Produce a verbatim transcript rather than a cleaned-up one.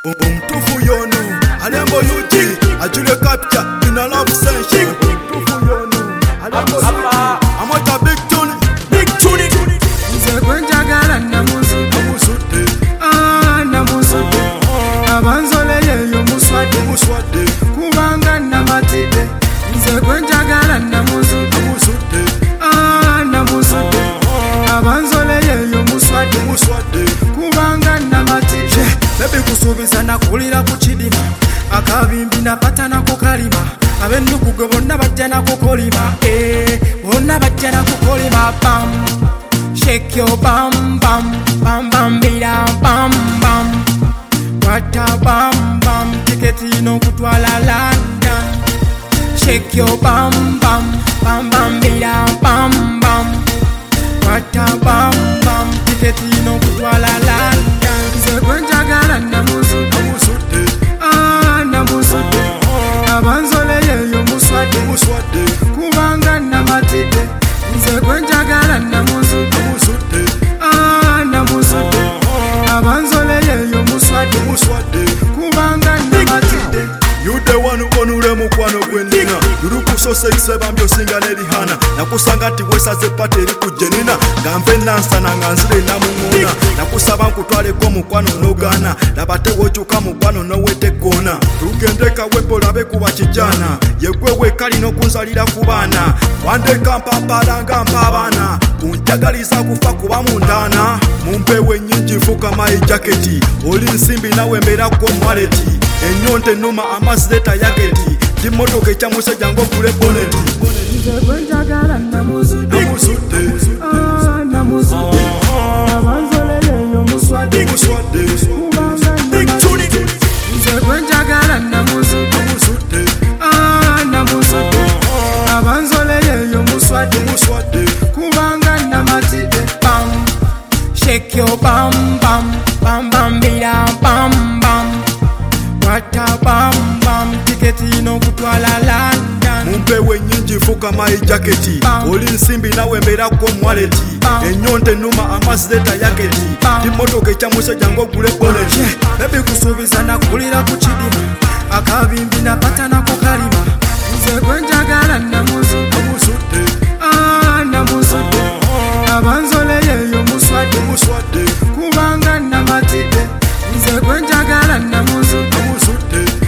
Omutufu yono alembo yuji ajule capture in a love session. Omutufu yono alembo yuji amota big tune big tune. Nze kwenjagala namuzude Namuzude ah namuzude abanzole yeyo muswade muswade kubanga namatide. Nze kwenjagala namuzude namuzude ah namuzude abanzole yeyo muswade muswade kubanga namatide. Baby kusubiza nakulira ku kidima akabimbi napata nako kalima abennuku gwe bonna bajja nako kolima eh bonna bajja nako kolima bam shake your bam bam bam bam bida bam bam wata bam bam tiketi no kutwala London. Shake your bam bam bam bam bida bam bam wata bam bam tiketi no kutwala London. Nze kwenjagala namuzude namuzude ah namuzude abanzole yeyo muswade muswade kubanga namatide. Nze kwenjagala namuzude namuzude ah namuzude abanzole yeyo muswade muswade kubanga namatide. You the one onule mukwano gwendina Yurukusose isebambyo singa nerihana Nakusanga ati wesaze pate eri kujenina Gambe nansana nganzire namungona Nakusaba nkutwaleko mukwano nogana Labate wochuka mukwano nowete kona Tugendeka wepo labe kuba kijana Yegwe wekali no kunzalira kubana Wandeka mpapalanga mpabana Kunjagaliza kufa kuba mundana Mumpewe nyinji fuka mai jaketi Oli nsimbi nawe mberako mwaleti Enyonte numa amazeta yaketi Kimotoke cha musajja ngokule boneti. Nze kwenjagala namuzude namuzude ah namuzude abanzole yeyo muswade muswade kubanga namatide. Nze kwenjagala namuzude namuzude ah namuzude abanzole yeyo muswade muswade kubanga namatide. Bam shake your bam bam bam bam bida bam bam wata bam bam tiketi no kutwala London. Mumpewe nyinji fuka mai jaketi Oli nsimbi nawe mberako mwaleti Enyonte numa amazeta yaketi Kimotoke cha musajja ngokule boneti. Baby kusubiza nakulira ku kidima akabimbi napata nako kalima. Nze kwenjagala namuzude namuzude ah namuzude abanzole yeyo muswade muswade kubanga namatide. Nze kwenjagala namuzude namuzude